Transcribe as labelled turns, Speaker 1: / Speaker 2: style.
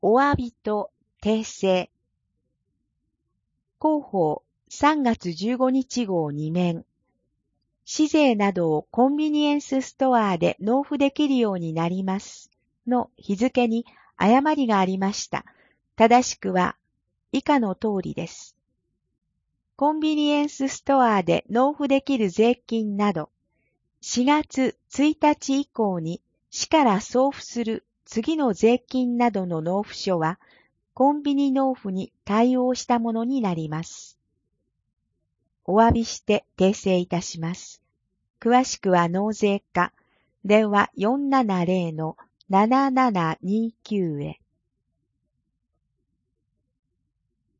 Speaker 1: お詫びと訂正。広報3月15日号2面。紙税などをコンビニエンスストアで納付できるようになりますの日付に誤りがありました。正しくは以下の通りです。コンビニエンスストアで納付できる税金など、4月1日以降に市から送付する次の税金などの納付書は、コンビニ納付に対応したものになります。お詫びして訂正いたします。詳しくは納税課、電話470-7729へ。